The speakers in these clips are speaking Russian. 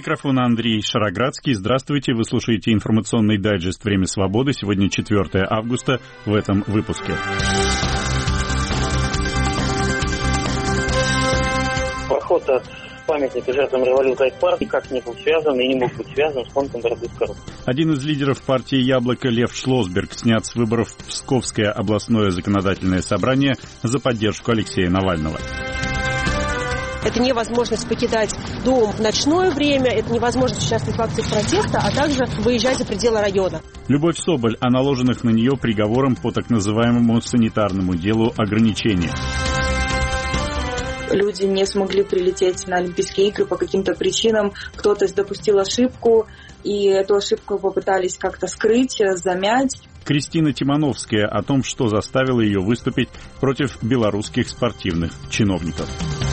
микрофона Андрей Шароградский. Здравствуйте, вы слушаете информационный дайджест «Время свободы». Сегодня 4 августа в этом выпуске. Поход от памятника жертвам революции Гайд-парк никак не был связан и не мог быть связан с фондом борьбы с коррупцией. Один из лидеров партии «Яблоко» Лев Шлосберг снят с выборов в Псковское областное законодательное собрание за поддержку Алексея Навального. Это невозможность покидать дом в ночное время, это невозможность участвовать в акциях протеста, а также выезжать за пределы района. Любовь Соболь о наложенных на нее приговором по так называемому санитарному делу ограничениях. Люди не смогли прилететь на Олимпийские игры по каким-то причинам. Кто-то допустил ошибку, и эту ошибку попытались как-то скрыть, замять. Кристина Тимановская о том, что заставило ее выступить против белорусских спортивных чиновников.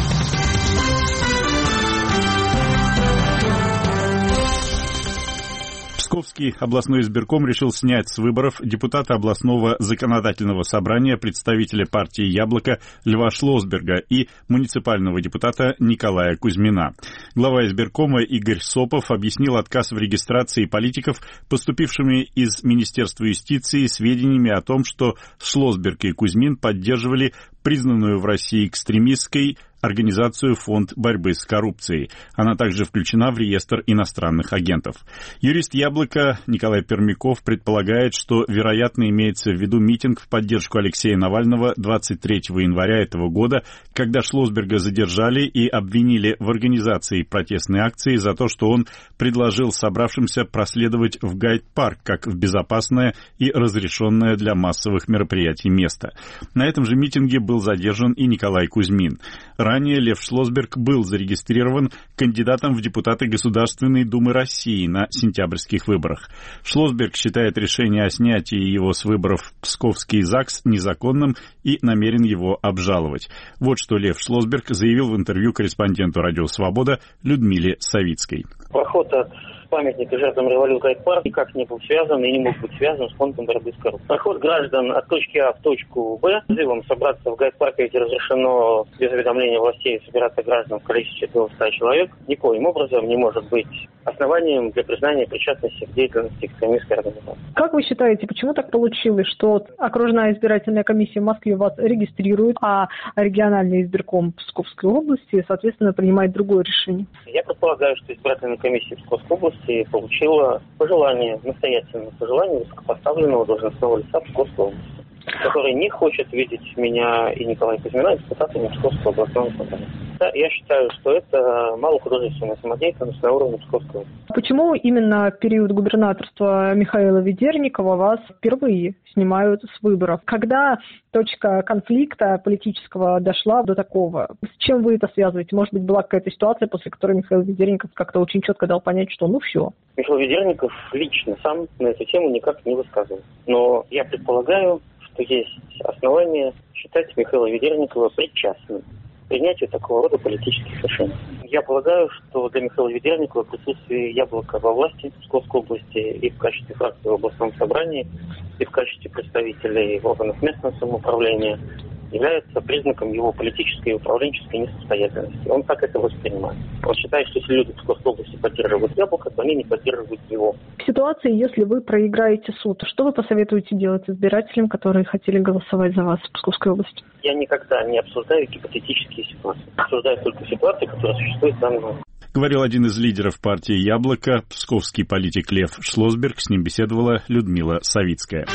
Псковский областной избирком решил снять с выборов депутата областного законодательного собрания, представителя партии «Яблоко» Льва Шлосберга и муниципального депутата Николая Кузьмина. Глава избиркома Игорь Сопов объяснил отказ в регистрации политиков, поступившими из Министерства юстиции сведениями о том, что Шлосберг и Кузьмин поддерживали признанную в России экстремистской организацию «Фонд борьбы с коррупцией». Она также включена в реестр иностранных агентов. Юрист «Яблоко» Николай Пермяков предполагает, что, вероятно, имеется в виду митинг в поддержку Алексея Навального 23 января этого года, когда Шлосберга задержали и обвинили в организации протестной акции за то, что он предложил собравшимся проследовать в Гайд-парк как в безопасное и разрешенное для массовых мероприятий место. На этом же митинге был задержан и Николай Кузьмин. Ранее Лев Шлосберг был зарегистрирован кандидатом в депутаты Государственной Думы России на сентябрьских выборах. Шлосберг считает решение о снятии его с выборов в Псковский ЗАГС незаконным и намерен его обжаловать. Вот что Лев Шлосберг заявил в интервью корреспонденту «Радио Свобода» Людмиле Савицкой. Поход от памятника жертвам революции Гайд-парк никак не был связан и не мог быть связан с фондом борьбы с коррупцией. Проход граждан от точки А в точку Б, призывом собраться в Гайд-парке, ведь разрешено без уведомления властей собираться граждан в количестве до 100 человек, никоим образом не может быть основанием для признания причастности к деятельности экстремистской организации. Как вы считаете, почему так получилось, что окружная избирательная комиссия в Москве вас регистрирует, а региональный избирком Псковской области, соответственно, принимает другое решение? Я предполагаю, что избирательная комиссия Псковской области получила пожелание, настоятельное пожелание высокопоставленного должностного лица Псковской области, который не хочет видеть меня и Николая Кузьмина депутатами Псковского областного собрания. Я считаю, что это малохудожественная самодеятельность на уровне Псковской области. Почему именно в период губернаторства Михаила Ведерникова вас впервые снимают с выборов? Когда точка конфликта политического дошла до такого? С чем вы это связываете? Может быть, была какая-то ситуация, после которой Михаил Ведерников как-то очень четко дал понять, что все. Михаил Ведерников лично сам на эту тему никак не высказывал. Но я предполагаю, что есть основания считать Михаила Ведерникова причастным к принятию такого рода политических решений. Я полагаю, что для Михаила Ведерникова присутствие «Яблока» во власти Псковской области и в качестве фракции в областном собрании, и в качестве представителей органов местного самоуправления является признаком его политической и управленческой несостоятельности. Он так это воспринимает. Он считает, что если люди в Псковской области поддерживают «Яблоко», то они не поддерживают его. В ситуации, если вы проиграете суд, что вы посоветуете делать избирателям, которые хотели голосовать за вас в Псковской области? Я никогда не обсуждаю гипотетические ситуации. Обсуждаю только ситуации, которые существуют в данный момент. Говорил один из лидеров партии «Яблоко», псковский политик Лев Шлосберг. С ним беседовала Людмила Савицкая.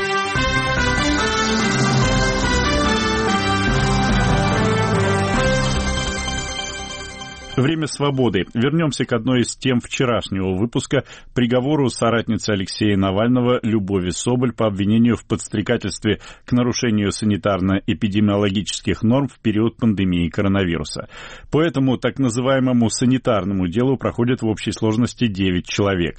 Время свободы. Вернемся к одной из тем вчерашнего выпуска, приговору соратницы Алексея Навального Любови Соболь по обвинению в подстрекательстве к нарушению санитарно-эпидемиологических норм в период пандемии коронавируса. По этому так называемому санитарному делу проходит в общей сложности 9 человек.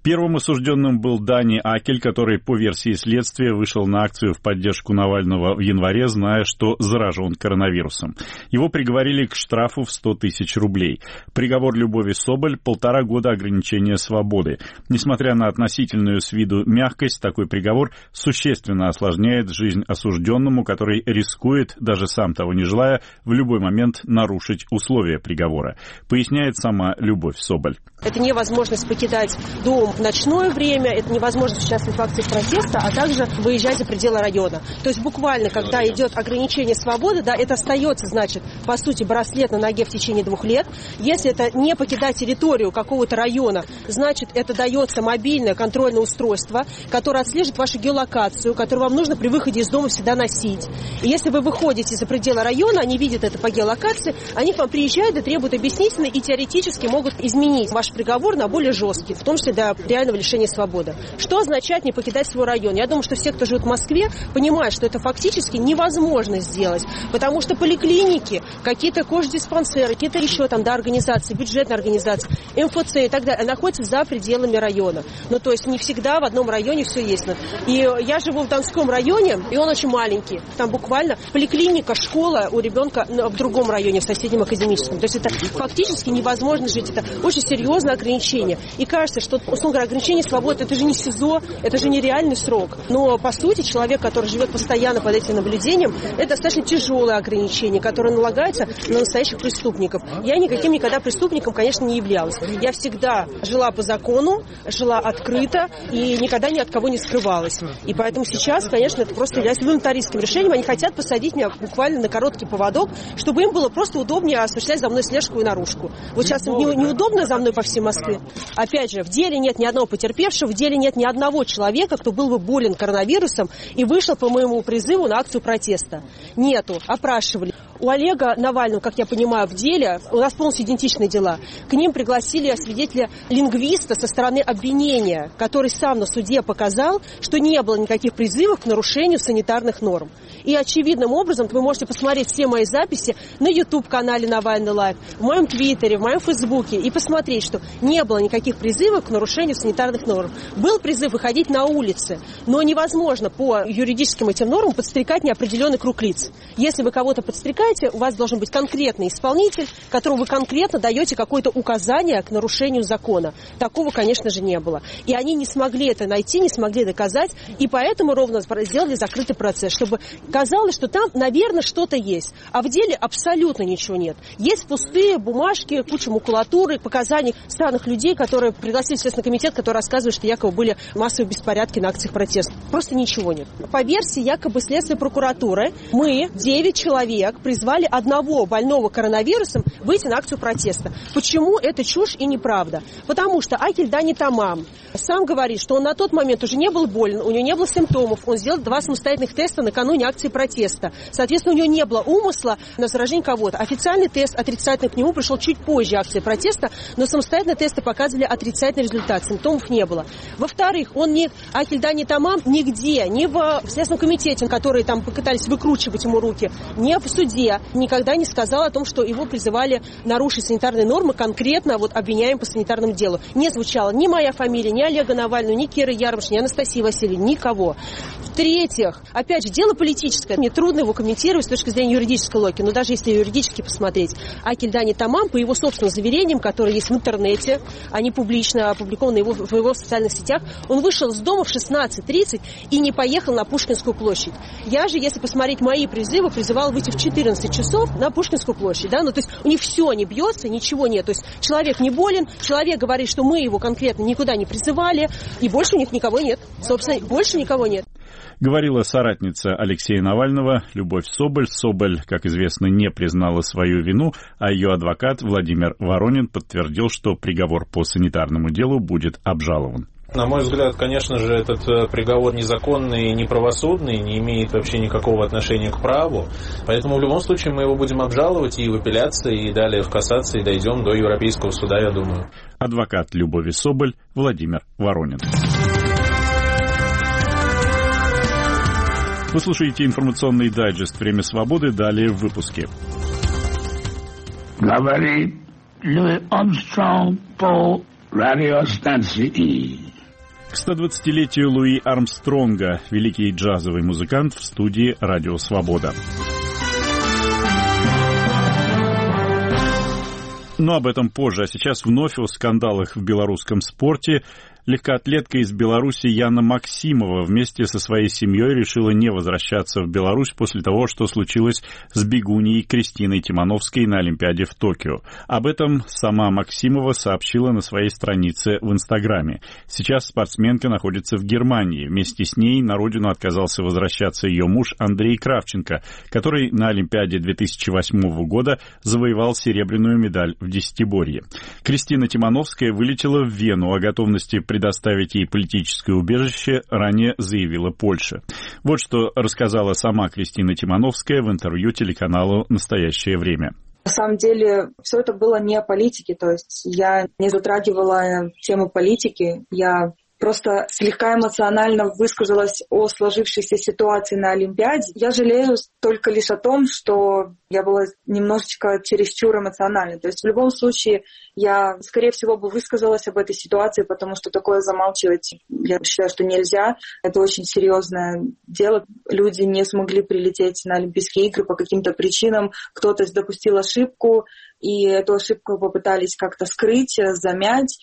Первым осужденным был Дани Акель, который, по версии следствия, вышел на акцию в поддержку Навального в январе, зная, что заражен коронавирусом. Его приговорили к штрафу в 100 тысяч рублей. Приговор Любови Соболь — 1,5 года ограничения свободы. Несмотря на относительную с виду мягкость, такой приговор существенно осложняет жизнь осужденному, который рискует, даже сам того не желая, в любой момент нарушить условия приговора, поясняет сама Любовь Соболь. Это невозможность покидать дом в ночное время, это невозможность участвовать в акции протеста, а также выезжать за пределы района. То есть буквально, когда идет ограничение свободы, да, это остается, значит, по сути, браслет на ноге в течение 2 лет. Если это не покидать территорию какого-то района, значит, это дается мобильное контрольное устройство, которое отслеживает вашу геолокацию, которое вам нужно при выходе из дома всегда носить. И если вы выходите за пределы района, они видят это по геолокации, они к вам приезжают и требуют объяснительно и теоретически могут изменить ваш приговор на более жесткий, в том числе до реального лишения свободы. Что означает не покидать свой район? Я думаю, что все, кто живет в Москве, понимают, что это фактически невозможно сделать, потому что поликлиники, какие-то кождиспансеры, какие-то еще там, да, организации, бюджетные организации, МФЦ и так далее, находятся за пределами района. Ну, то есть не всегда в одном районе все есть. И я живу в Донском районе, и он очень маленький. Там буквально поликлиника, школа у ребенка в другом районе, в соседнем академическом. То есть это фактически невозможно жить. Это очень серьезное ограничение. И кажется, что, условно говоря, ограничение свободы — это же не СИЗО, это же не реальный срок. Но, по сути, человек, который живет постоянно под этим наблюдением, это достаточно тяжелое ограничение, которое налагается на настоящих преступников. Я никаким никогда преступником, конечно, не являлась. Я всегда жила по закону, жила открыто и никогда ни от кого не скрывалась. И поэтому сейчас, конечно, это просто является волонтаристским решением. Они хотят посадить меня буквально на короткий поводок, чтобы им было просто удобнее осуществлять за мной слежку и наружку. Вот сейчас им неудобно за мной по всей Москве. Опять же, в деле нет ни одного потерпевшего, в деле нет ни одного человека, кто был бы болен коронавирусом и вышел по моему призыву на акцию протеста. Нету. Опрашивали. У Олега Навального, как я понимаю, в деле, у нас полностью идентичные дела. К ним пригласили свидетеля-лингвиста со стороны обвинения, который сам на суде показал, что не было никаких призывов к нарушению санитарных норм. И очевидным образом вы можете посмотреть все мои записи на YouTube-канале Навальный Лайв, в моем Твиттере, в моем Фейсбуке и посмотреть, что не было никаких призывов к нарушению санитарных норм. Был призыв выходить на улицы, но невозможно по юридическим этим нормам подстрекать неопределенный круг лиц. Если вы кого-то подстрекаете, у вас должен быть конкретный исполнитель, которому вы конкретно даете какое-то указание к нарушению закона. Такого, конечно же, не было. И они не смогли это найти, не смогли доказать, и поэтому ровно сделали закрытый процесс, чтобы казалось, что там, наверное, что-то есть. А в деле абсолютно ничего нет. Есть пустые бумажки, куча макулатуры, показаний странных людей, которые пригласили Следственный комитет, которые рассказывают, что якобы были массовые беспорядки на акциях протеста. Просто ничего нет. По версии якобы Следственной прокуратуры, мы, 9 человек, призвали одного больного коронавирусом выйти на акцию протеста. Почему это чушь и неправда? Потому что Акель Дани Тамам сам говорит, что он на тот момент уже не был болен, у него не было симптомов, он сделал 2 самостоятельных теста накануне акции протеста. Соответственно, у него не было умысла на заражение кого-то. Официальный тест отрицательный к нему пришел чуть позже акции протеста, но самостоятельные тесты показывали отрицательный результат, симптомов не было. Во-вторых, Акель Дани Тамам нигде, ни в Следственном комитете, которые там попытались выкручивать ему руки, ни в суде никогда не сказал о том, что его призывали нарушить санитарные нормы, конкретно обвиняем по санитарному делу. Не звучала ни моя фамилия, ни Олега Навального, ни Киры Ярмаш, ни Анастасии Васильевны, никого. В-третьих, опять же, дело политическое. Мне трудно его комментировать с точки зрения юридической логики, но даже если юридически посмотреть, Акель Дани Тамам, по его собственным заверениям, которые есть в интернете, они публично опубликованы в его социальных сетях, он вышел из дома в 16:30 и не поехал на Пушкинскую площадь. Я же, если посмотреть мои призывы, призывал выйти в 14 часов на Пушкинскую площадь. Да? Ну, то есть у них все не бьется, ничего нет. То есть человек не болен, человек говорит, что мы его конкретно никуда не призывали, и больше у них никого нет. Собственно, больше никого нет. Говорила соратница Алексея Навального Любовь Соболь. Соболь, как известно, не признала свою вину, а ее адвокат Владимир Воронин подтвердил, что приговор по санитарному делу будет обжалован. На мой взгляд, конечно же, этот приговор незаконный и неправосудный, не имеет вообще никакого отношения к праву. Поэтому в любом случае мы его будем обжаловать и в апелляции, и далее в кассации, и дойдем до Европейского суда, я думаю. Адвокат Любови Соболь Владимир Воронин. Вы слушаете информационный дайджест «Время свободы». Далее в выпуске. Говорит Луи Армстронг, Пол радиостанции. К 120-летию Луи Армстронга, великий джазовый музыкант, в студии «Радио Свобода». Но об этом позже. А сейчас вновь о скандалах в белорусском спорте. Легкоатлетка из Беларуси Яна Максимова вместе со своей семьей решила не возвращаться в Беларусь после того, что случилось с бегуньей Кристиной Тимановской на Олимпиаде в Токио. Об этом сама Максимова сообщила на своей странице в Инстаграме. Сейчас спортсменка находится в Германии. Вместе с ней на родину отказался возвращаться ее муж Андрей Кравченко, который на Олимпиаде 2008 года завоевал серебряную медаль в десятиборье. Кристина Тимановская вылетела в Вену. О готовности предоставить ей политическое убежище ранее заявила Польша. Вот что рассказала сама Кристина Тимановская в интервью телеканалу «Настоящее время». На самом деле, все это было не о политике, то есть я не затрагивала тему политики, я просто слегка эмоционально высказалась о сложившейся ситуации на Олимпиаде. Я жалею только лишь о том, что я была немножечко чересчур эмоциональной. То есть в любом случае я, скорее всего, бы высказалась об этой ситуации, потому что такое замалчивать, я считаю, что нельзя. Это очень серьезное дело. Люди не смогли прилететь на Олимпийские игры по каким-то причинам. Кто-то допустил ошибку, и эту ошибку попытались как-то скрыть, замять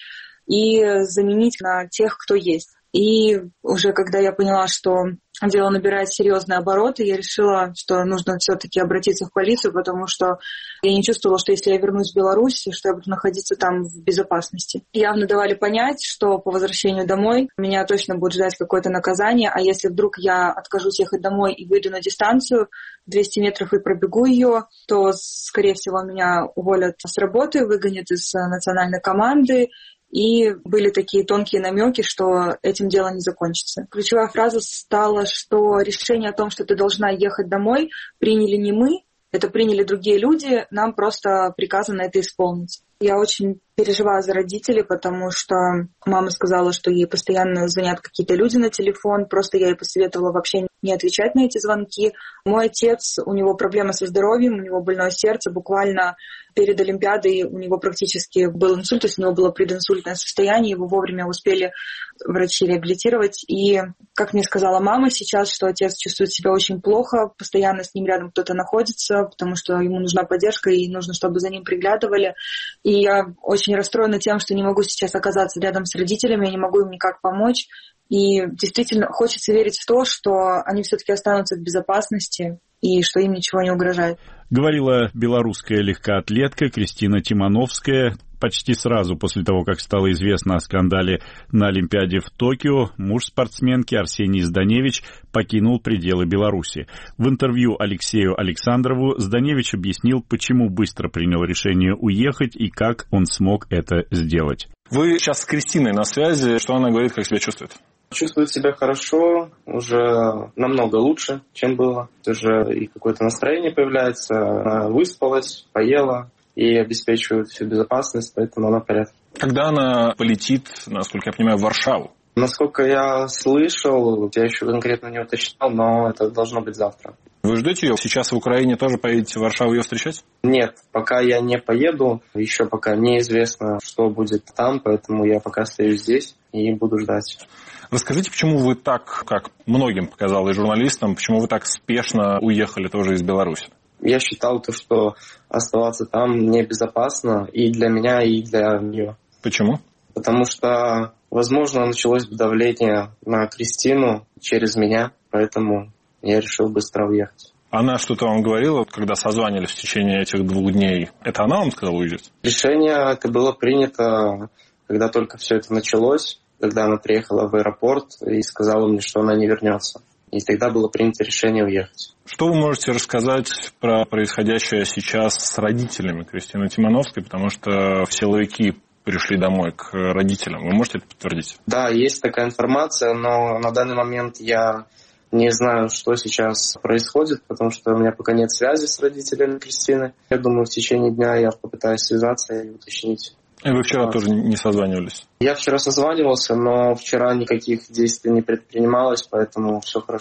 и заменить на тех, кто есть. И уже когда я поняла, что дело набирает серьезные обороты, я решила, что нужно все-таки обратиться в полицию, потому что я не чувствовала, что если я вернусь в Беларусь, что я буду находиться там в безопасности. Явно давали понять, что по возвращению домой меня точно будет ждать какое-то наказание, а если вдруг я откажусь ехать домой и выйду на дистанцию 200 метров и пробегу ее, то, скорее всего, меня уволят с работы, выгонят из национальной команды. И были такие тонкие намеки, что этим дело не закончится. Ключевая фраза стала, что решение о том, что ты должна ехать домой, приняли не мы, это приняли другие люди, нам просто приказано это исполнить. Я очень переживаю за родителей, потому что мама сказала, что ей постоянно звонят какие-то люди на телефон, просто я ей посоветовала вообще не отвечать на эти звонки. Мой отец, у него проблемы со здоровьем, у него больное сердце, буквально перед Олимпиадой у него практически был инсульт, то есть у него было прединсультное состояние, его вовремя успели врачи реабилитировать. И, как мне сказала мама сейчас, что отец чувствует себя очень плохо, постоянно с ним рядом кто-то находится, потому что ему нужна поддержка и нужно, чтобы за ним приглядывали. И я очень расстроена тем, что не могу сейчас оказаться рядом с родителями, я не могу им никак помочь. И действительно хочется верить в то, что они все-таки останутся в безопасности и что им ничего не угрожает. Говорила белорусская легкоатлетка Кристина Тимановская. Почти сразу после того, как стало известно о скандале на Олимпиаде в Токио, муж спортсменки Арсений Зданевич покинул пределы Беларуси. В интервью Алексею Александрову Зданевич объяснил, почему быстро принял решение уехать и как он смог это сделать. Вы сейчас с Кристиной на связи. Что она говорит, как себя чувствует? Чувствует себя хорошо, уже намного лучше, чем было. Уже и какое-то настроение появляется. Она выспалась, поела и обеспечивает всю безопасность, поэтому она в порядке. Когда она полетит, насколько я понимаю, в Варшаву? Насколько я слышал, я еще конкретно не уточнял, но это должно быть завтра. Вы ждете ее? Сейчас в Украине тоже поедете в Варшаву ее встречать? Нет, пока я не поеду, еще пока неизвестно, что будет там, поэтому я пока стою здесь и буду ждать. Расскажите, почему вы так, как многим показалось журналистам, почему вы так спешно уехали тоже из Беларуси? Я считал, что оставаться там небезопасно и для меня, и для нее. Почему? Потому что, возможно, началось бы давление на Кристину через меня, поэтому я решил быстро уехать. Она что-то вам говорила, когда созванивались в течение этих 2 дней? Это она вам сказала уезжать? Решение это было принято, когда только все это началось, когда она приехала в аэропорт и сказала мне, что она не вернется. И тогда было принято решение уехать. Что вы можете рассказать про происходящее сейчас с родителями Кристины Тимановской, потому что силовики пришли домой к родителям. Вы можете это подтвердить? Да, есть такая информация, но на данный момент я не знаю, что сейчас происходит, потому что у меня пока нет связи с родителями Кристины. Я думаю, в течение дня я попытаюсь связаться и уточнить. И вы вчера тоже не созванивались? Я вчера созванивался, но вчера никаких действий не предпринималось, поэтому все хорошо.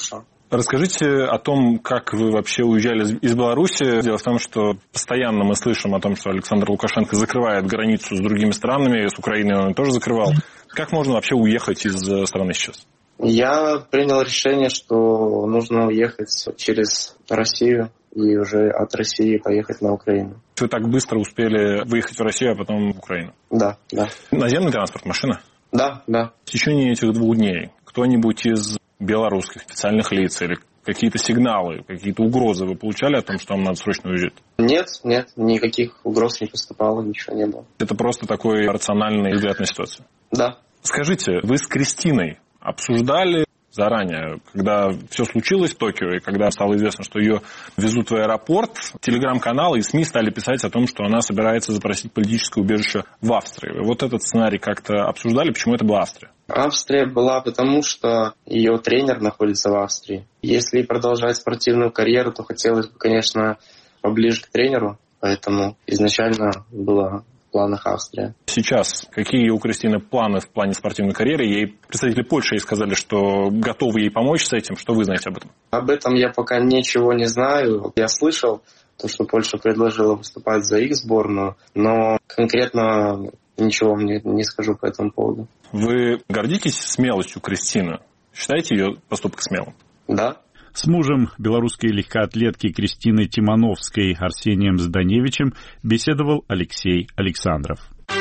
Расскажите о том, как вы вообще уезжали из Беларуси. Дело в том, что постоянно мы слышим о том, что Александр Лукашенко закрывает границу с другими странами, с Украиной он тоже закрывал. Как можно вообще уехать из страны сейчас? Я принял решение, что нужно уехать через Россию и уже от России поехать на Украину. Вы так быстро успели выехать в Россию, а потом в Украину? Да. Наземный транспорт, машина? Да. В течение этих 2 дней кто-нибудь из белорусских официальных лиц или какие-то сигналы, какие-то угрозы вы получали о том, что вам надо срочно уезжать? Нет, никаких угроз не поступало, ничего не было. Это просто такой рациональный взгляд на ситуацию? Да. Скажите, вы с Кристиной обсуждали заранее, когда все случилось в Токио, и когда стало известно, что ее везут в аэропорт, телеграм-каналы и СМИ стали писать о том, что она собирается запросить политическое убежище в Австрии. Вот этот сценарий как-то обсуждали? Почему это была Австрия? Австрия была потому, что ее тренер находится в Австрии. Если продолжать спортивную карьеру, то хотелось бы, конечно, поближе к тренеру, поэтому изначально было в планах Австрия. Сейчас какие у Кристины планы в плане спортивной карьеры? Ей представители Польши ей сказали, что готовы ей помочь с этим. Что вы знаете об этом? Об этом я пока ничего не знаю. Я слышал, что Польша предложила выступать за их сборную, но конкретно ничего мне не скажу по этому поводу. Вы гордитесь смелостью Кристины? Считаете ее поступок смелым? Да. С мужем белорусской легкоатлетки Кристины Тимановской Арсением Зданевичем беседовал Алексей Александров.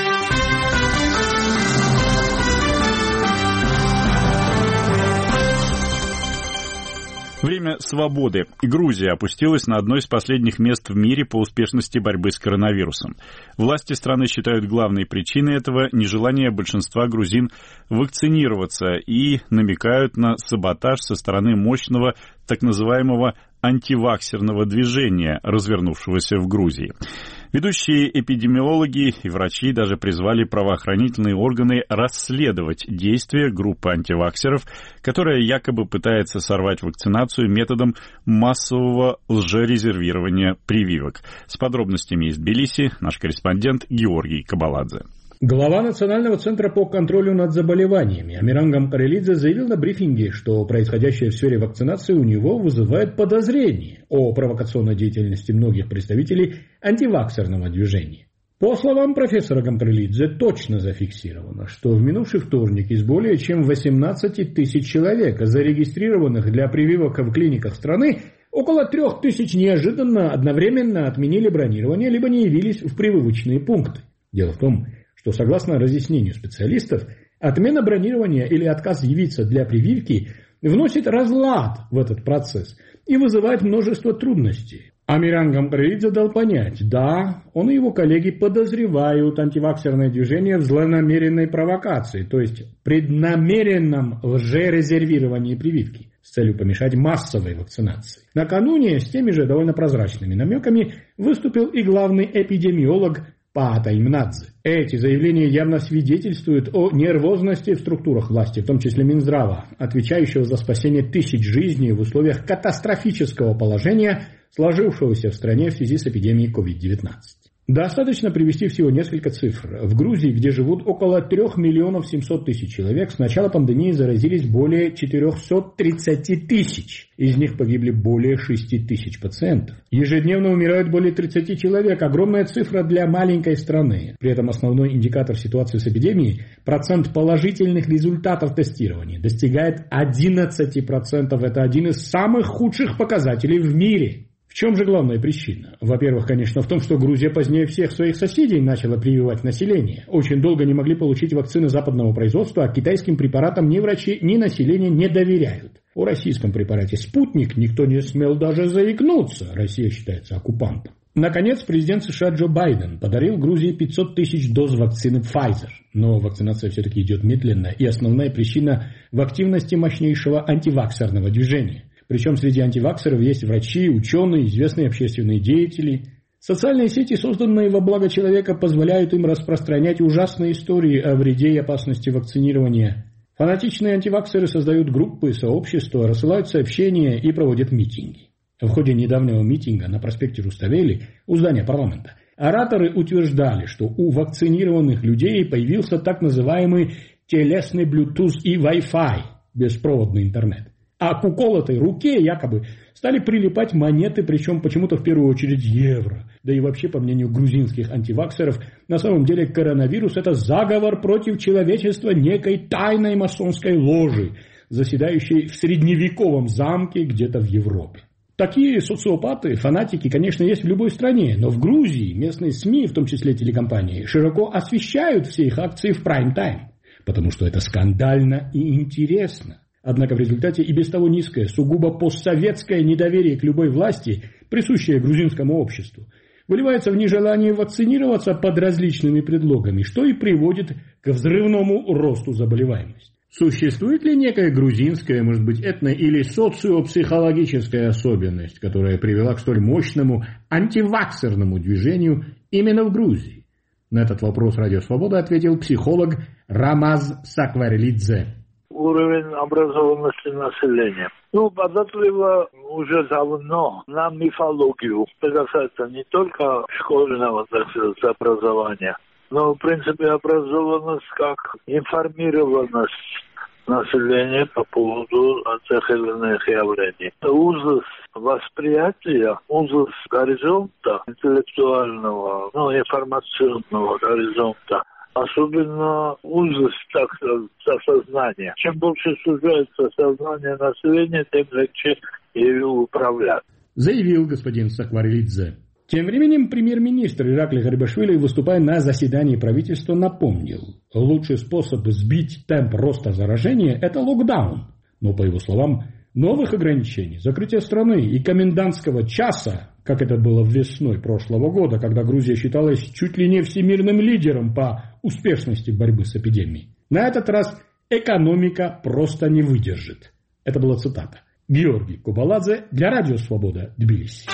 Время свободы. Грузия опустилась на одно из последних мест в мире по успешности борьбы с коронавирусом. Власти страны считают главной причиной этого нежелание большинства грузин вакцинироваться и намекают на саботаж со стороны мощного так называемого антиваксерного движения, развернувшегося в Грузии. Ведущие эпидемиологи и врачи даже призвали правоохранительные органы расследовать действия группы антиваксеров, которая якобы пытается сорвать вакцинацию методом массового лжерезервирования прививок. С подробностями из Тбилиси наш корреспондент Георгий Кабаладзе. Глава Национального центра по контролю над заболеваниями Амиран Гамкарелидзе заявил на брифинге, что происходящее в сфере вакцинации у него вызывает подозрение о провокационной деятельности многих представителей антиваксерного движения. По словам профессора Гамкарелидзе, точно зафиксировано, что в минувший вторник из более чем 18 тысяч человек, зарегистрированных для прививок в клиниках страны, около 3 тысяч неожиданно одновременно отменили бронирование либо не явились в прививочные пункты. Дело в том, что, согласно разъяснению специалистов, отмена бронирования или отказ явиться для прививки вносит разлад в этот процесс и вызывает множество трудностей. Амиран Гамкарелидзе дал понять, да, он и его коллеги подозревают антиваксерное движение в злонамеренной провокации, то есть преднамеренном лжерезервировании прививки с целью помешать массовой вакцинации. Накануне с теми же довольно прозрачными намеками выступил и главный эпидемиолог Паата Имнадзе. Эти заявления явно свидетельствуют о нервозности в структурах власти, в том числе Минздрава, отвечающего за спасение тысяч жизней в условиях катастрофического положения, сложившегося в стране в связи с эпидемией COVID-19. Достаточно привести всего несколько цифр. В Грузии, где живут около 3 миллионов 700 тысяч человек, с начала пандемии заразились более 430 тысяч. Из них погибли более 6 тысяч пациентов. Ежедневно умирают более 30 человек. Огромная цифра для маленькой страны. При этом основной индикатор ситуации с эпидемией, процент положительных результатов тестирования, достигает 11%. Это один из самых худших показателей в мире. В чем же главная причина? Во-первых, конечно, в том, что Грузия позднее всех своих соседей начала прививать население. Очень долго не могли получить вакцины западного производства, а китайским препаратам ни врачи, ни население не доверяют. О российском препарате «Спутник» никто не смел даже заикнуться. Россия считается оккупантом. Наконец, президент США Джо Байден подарил Грузии 500 тысяч доз вакцины Pfizer. Но вакцинация все-таки идет медленно, и основная причина в активности мощнейшего антиваксерного движения. Причем среди антиваксеров есть врачи, ученые, известные общественные деятели. Социальные сети, созданные во благо человека, позволяют им распространять ужасные истории о вреде и опасности вакцинирования. Фанатичные антиваксеры создают группы, сообщества, рассылают сообщения и проводят митинги. В ходе недавнего митинга на проспекте Руставели у здания парламента ораторы утверждали, что у вакцинированных людей появился так называемый телесный Bluetooth и Wi-Fi, беспроводный интернет. А к уколотой руке якобы стали прилипать монеты, причем почему-то в первую очередь евро. Да и вообще, по мнению грузинских антиваксеров, на самом деле коронавирус – это заговор против человечества некой тайной масонской ложи, заседающей в средневековом замке где-то в Европе. Такие социопаты, фанатики, конечно, есть в любой стране, но в Грузии местные СМИ, в том числе телекомпании, широко освещают все их акции в прайм-тайм, потому что это скандально и интересно. Однако в результате и без того низкое, сугубо постсоветское недоверие к любой власти, присущее грузинскому обществу, выливается в нежелание вакцинироваться под различными предлогами, что и приводит к взрывному росту заболеваемости. Существует ли некая грузинская, может быть, этно- или социопсихологическая особенность, которая привела к столь мощному антиваксерному движению именно в Грузии? На этот вопрос «Радио Свобода» ответил психолог Рамаз Сакварелидзе. Уровень образованности населения. Податливо уже давно на мифологию. Это касается не только школьного, так сказать, образования, но, в принципе, образованность как информированность населения по поводу тех или иных явлений. Узость восприятия, узость горизонта интеллектуального, информационного горизонта, особенно узость, так сказать, сознания. Чем больше сужается сознание населения, тем легче ею управлять. Заявил господин Сакварелидзе. Тем временем премьер-министр Ираклий Гарибашвили, выступая на заседании правительства, напомнил, лучший способ сбить темп роста заражения – это локдаун. Но, по его словам, новых ограничений, закрытия страны и комендантского часа, как это было весной прошлого года, когда Грузия считалась чуть ли не всемирным лидером по успешности борьбы с эпидемией, на этот раз экономика просто не выдержит. Это была цитата. Георгий Кубаладзе для Радио Свобода, Тбилиси.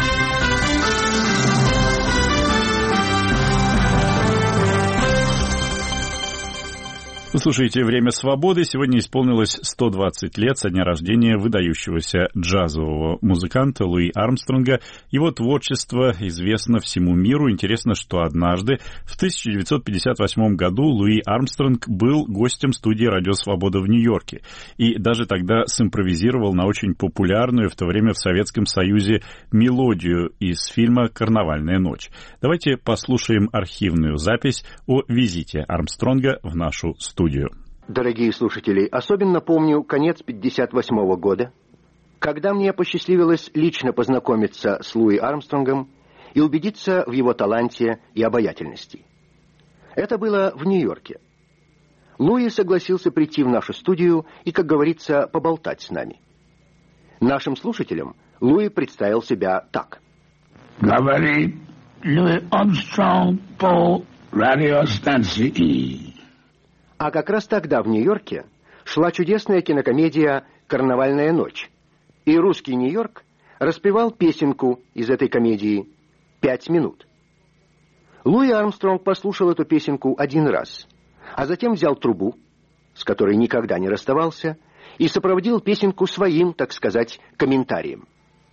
Вы слушаете «Время свободы». Сегодня исполнилось 120 лет со дня рождения выдающегося джазового музыканта Луи Армстронга. Его творчество известно всему миру. Интересно, что однажды, в 1958 году, Луи Армстронг был гостем студии «Радио Свобода» в Нью-Йорке. И даже тогда симпровизировал на очень популярную в то время в Советском Союзе мелодию из фильма «Карнавальная ночь». Давайте послушаем архивную запись о визите Армстронга в нашу студию. Дорогие слушатели, особенно помню конец 1958 года, когда мне посчастливилось лично познакомиться с Луи Армстронгом и убедиться в его таланте и обаятельности. Это было в Нью-Йорке. Луи согласился прийти в нашу студию и, как говорится, поболтать с нами. Нашим слушателям Луи представил себя так. Говорит Луи Армстронг по радиостанции. А как раз тогда в Нью-Йорке шла чудесная кинокомедия «Карнавальная ночь». И русский Нью-Йорк распевал песенку из этой комедии «5 минут». Луи Армстронг послушал эту песенку один раз, а затем взял трубу, с которой никогда не расставался, и сопроводил песенку своим, так сказать, комментарием.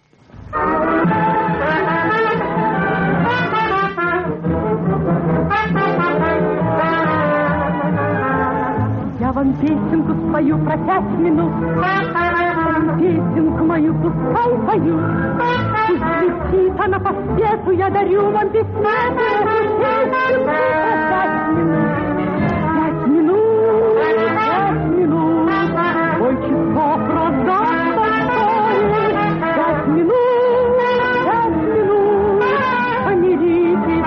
Я вам песенку спою про 5 минут, песенку мою пускай пою. Пусть летит она по свету, я дарю вам песню, песенку про 5 минут. 5 минут, 5 минут, ой, часов раздастся вскоре. 5 минут, 5 минут, помиритесь,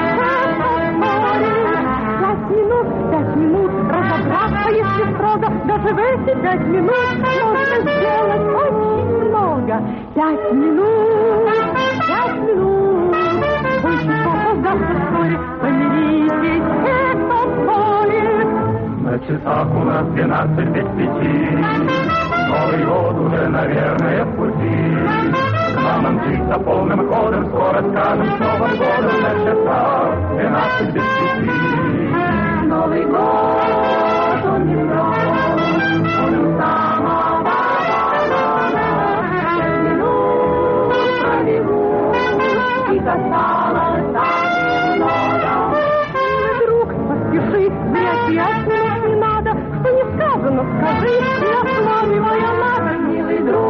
пять минут, разобраться, если строго, даже в эти 5 минут можно сделать очень много. 5 минут, 5 минут, больше создастся вскоре, помиритесь, это вскоре. На часах у нас 12 без 5, Новый год уже, наверное, в пути. К нам мчится полным ходом, скоро скажем, с Новым годом на часах 12 без 5. Новый год, он не пройдет, он самого балкона. 5 минут пробегут, и осталось так немного. Друг, поспеши, мне 5 минут не надо, что не сказано, скажи, я с вами, моя надо, милый друг.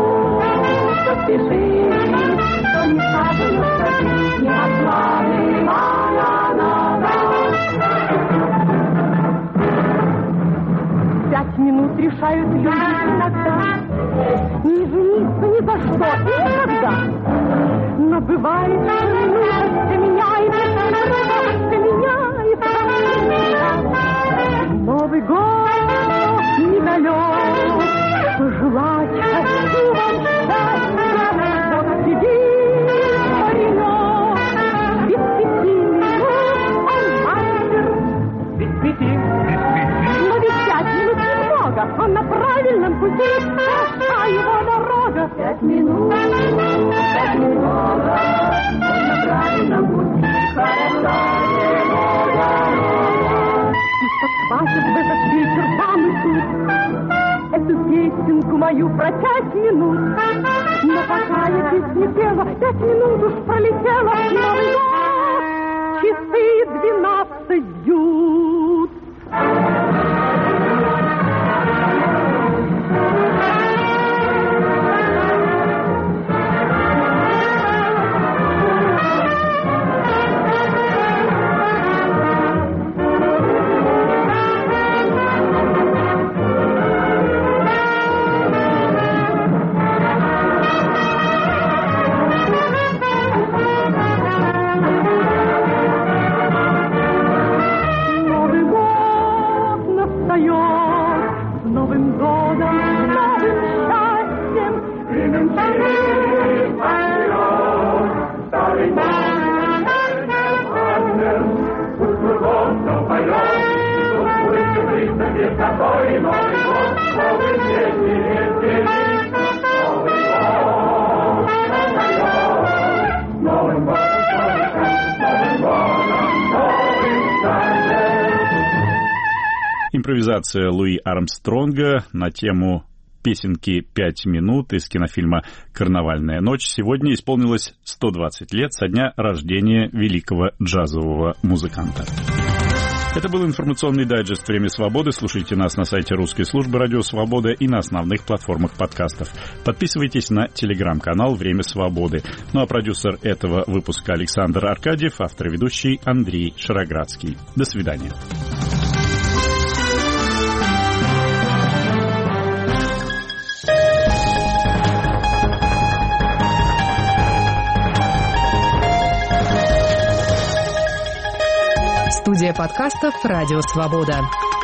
любят люди иногда. Не жениться ни за что и никогда. Но бывает, что минута меняется. Новый год недалек, пожелать хочу вам счастья. Вот сидит паренек, без 5 минут он мастер. Без 5? Но ведь 5 минут немного, он на правильном пути, а его дорога. 5 минут, 5 немного, он на правильном пути, хороша его дорога. Из-под свадеб в этот вечер вам и тут эту песенку мою про 5 минут. Но пока я песню пела, 5 минут уж пролетела. Новый год, часы 12 бьют. Импровизация Луи Армстронга на тему песенки «5 минут» из кинофильма «Карнавальная ночь». Сегодня исполнилось 120 лет со дня рождения великого джазового музыканта. Это был информационный дайджест «Время свободы». Слушайте нас на сайте русской службы «Радио Свобода» и на основных платформах подкастов. Подписывайтесь на телеграм-канал «Время свободы». Ну а продюсер этого выпуска Александр Аркадьев, автор и ведущий Андрей Шароградский. До свидания. Студия подкастов «Радио Свобода».